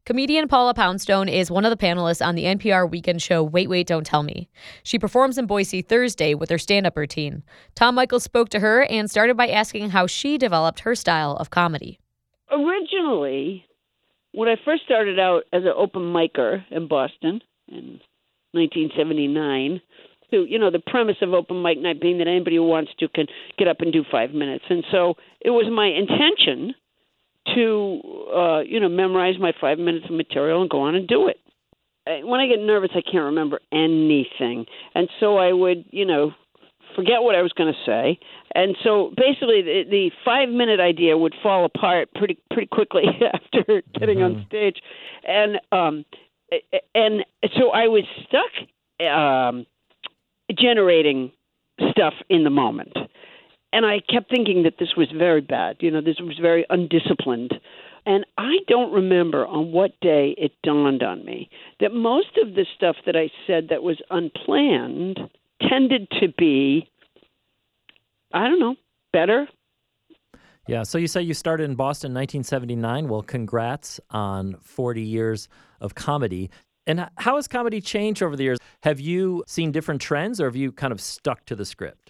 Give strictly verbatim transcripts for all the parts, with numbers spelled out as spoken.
Comedian Paula Poundstone is one of the panelists on the N P R weekend show Wait, Wait, Don't Tell Me. She performs in Boise Thursday with her stand-up routine. Tom Michaels spoke to her and started by asking how she developed her style of comedy. Originally, when I first started out as an open micer in Boston in nineteen seventy-nine, so, you know, the premise of open mic night being that anybody who wants to can get up and do five minutes. And so it was my intention to, uh, you know, memorize my five minutes of material and go on and do it. When I get nervous, I can't remember anything. And so I would, you know, forget what I was going to say. And so basically the, the five-minute idea would fall apart pretty pretty quickly after getting mm-hmm. on stage. And um, and so I was stuck um, generating stuff in the moment. And I kept thinking that this was very bad. You know, this was very undisciplined. And I don't remember on what day it dawned on me that most of the stuff that I said that was unplanned tended to be, I don't know, better. Yeah, so you say you started in Boston in nineteen seventy-nine. Well, congrats on forty years of comedy. And how has comedy changed over the years? Have you seen different trends, or have you kind of stuck to the script?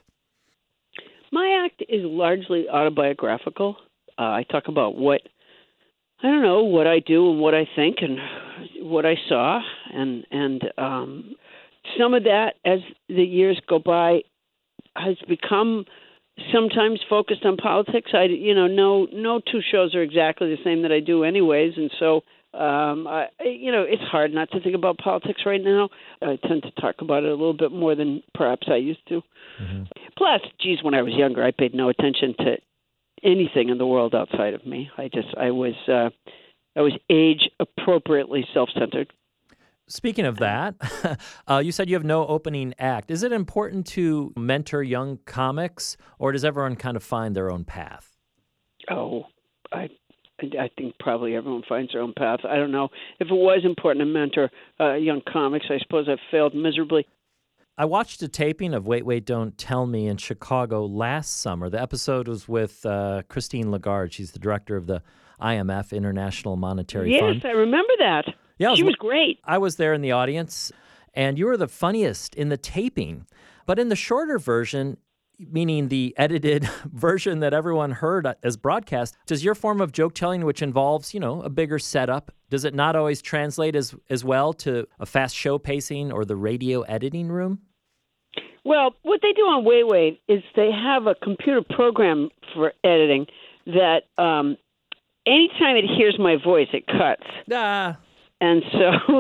My act is largely autobiographical. Uh, I talk about what, I don't know, what I do and what I think and what I saw. And, and um, some of that, as the years go by, has become sometimes focused on politics. I, you know, no, no two shows are exactly the same that I do anyways. And so, um, I, you know, it's hard not to think about politics right now. I tend to talk about it a little bit more than perhaps I used to. Mm-hmm. Plus, geez, when I was younger, I paid no attention to anything in the world outside of me. I just, I was, uh, I was age appropriately self-centered. Speaking of that, uh, you said you have no opening act. Is it important to mentor young comics, or does everyone kind of find their own path? Oh, I, I think probably everyone finds their own path. I don't know. If it was important to mentor uh, young comics, I suppose I've failed miserably. I watched a taping of Wait, Wait, Don't Tell Me in Chicago last summer. The episode was with uh, Christine Lagarde. She's the director of the I M F, International Monetary yes, Fund. Yes, I remember that. Yeah, she was great. I was there in the audience, and you were the funniest in the taping. But in the shorter version, meaning the edited version that everyone heard as broadcast, does your form of joke telling, which involves, you know, a bigger setup, does it not always translate as, as well to a fast show pacing or the radio editing room? Well, what they do on Wait Wait is they have a computer program for editing that um, anytime it hears my voice, it cuts. Ah. And so,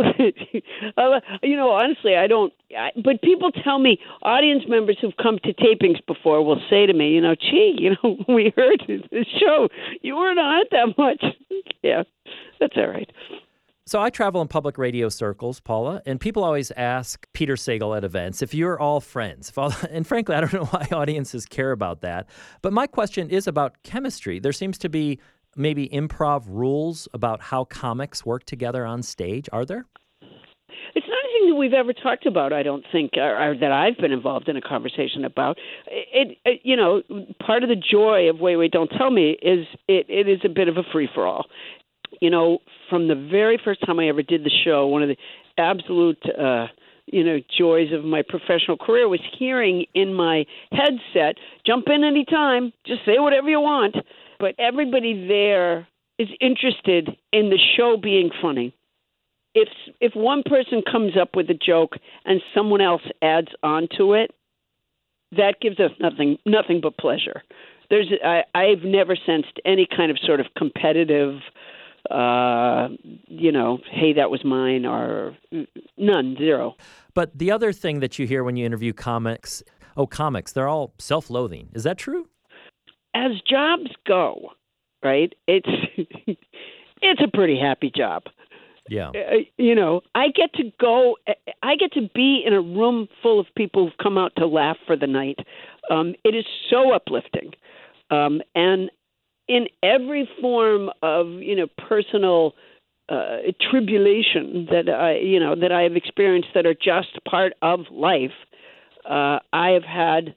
you know, honestly, I don't, I, but people tell me, audience members who've come to tapings before will say to me, you know, gee, you know, we heard the show, you weren't on it that much. Yeah, that's all right. So I travel in public radio circles, Paula, and people always ask Peter Sagal at events if you're all friends. If all, and frankly, I don't know why audiences care about that. But my question is about chemistry. There seems to be maybe improv rules about how comics work together on stage. Are there? It's not anything that we've ever talked about, I don't think, or, or that I've been involved in a conversation about. It, it, you know, part of the joy of Wait, Wait, Don't Tell Me is it, it is a bit of a free-for-all. You know, from the very first time I ever did the show, one of the absolute, uh, you know, joys of my professional career was hearing in my headset, jump in anytime, just say whatever you want. But everybody there is interested in the show being funny. If if one person comes up with a joke and someone else adds on to it, that gives us nothing nothing but pleasure. There's I, I've never sensed any kind of sort of competitive, uh, you know, hey, that was mine, or none, zero. But the other thing that you hear when you interview comics, oh, comics, they're all self-loathing. Is that true? As jobs go, right, it's it's a pretty happy job. Yeah. Uh, you know, I get to go, I get to be in a room full of people who've come out to laugh for the night. Um, it is so uplifting. Um, and in every form of, you know, personal uh, tribulation that I, you know, that I have experienced that are just part of life, uh, I have had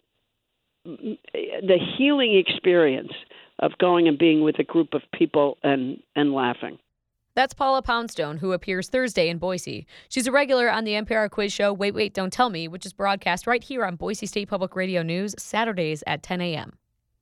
the healing experience of going and being with a group of people and, and laughing. That's Paula Poundstone, who appears Thursday in Boise. She's a regular on the N P R quiz show Wait, Wait, Don't Tell Me, which is broadcast right here on Boise State Public Radio News, Saturdays at ten a.m.